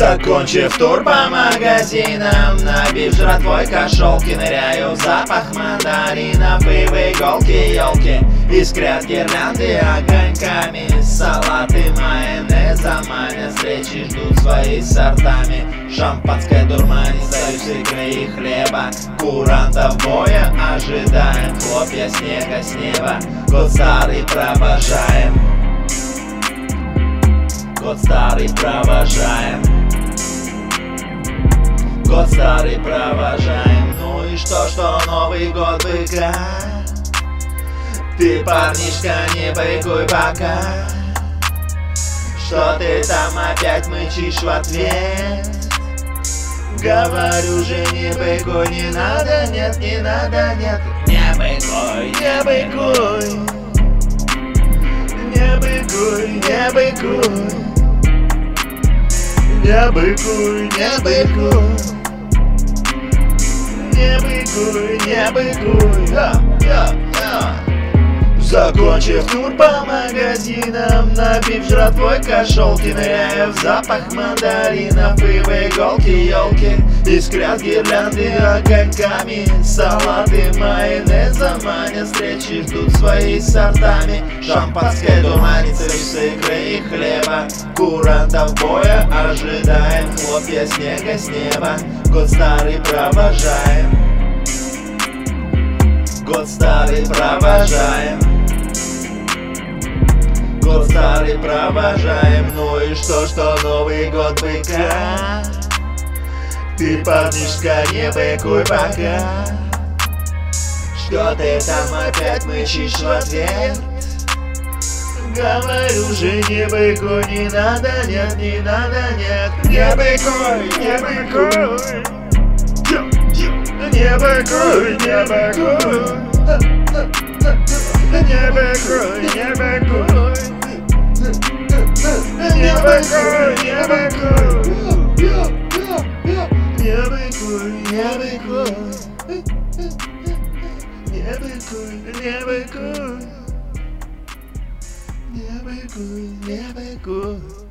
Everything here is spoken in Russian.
Закончив тур по магазинам, набив жратвой кошелки, ныряю в запах мандаринов и в иголки елки. Искрят гирлянды огоньками, салаты майонеза манят, встречи ждут свои сортами. Шампанское дурманит, союз икры и хлеба, курантов боя ожидаем, хлопья снега с неба. Год старый провожаем, год старый провожаем, год старый провожаем. Ну и что Новый год быка? Ты, парнишка, не быкуй пока. Что ты там опять мычишь в ответ? Говорю же, не быкуй, не надо, нет, не надо, нет. Не быкуй, не быкуй, не быкуй, не быкуй, не быкуй, не быкуй, не быкуй, не быкуй. Закончив тур по магазинам, набив жратвой кошелки, ныряю в запах мандаринов и в иголки елки. Искрят гирлянды огоньками, салаты майонеза манят, встречи ждут свои сортами. Шампанское дурманит, союз икры и хлеба, курантов боя ожидаем, хлопья снега с неба. Год старый провожаем, год старый провожаем, год старый провожаем. Ну и что Новый год быка? Ты, парнишка, не быкуй пока. Что ты там опять мычишь в ответ? Говорю же, не быкуй, не надо, нет, не надо, нет. Не быкуй, не быкуй, не быкуй, не быкуй, не быкуй, не быкуй, не быкуй, не быкуй, не быкуй, не быкуй, не быкуй, не быкуй, не быкуй, не быкуй.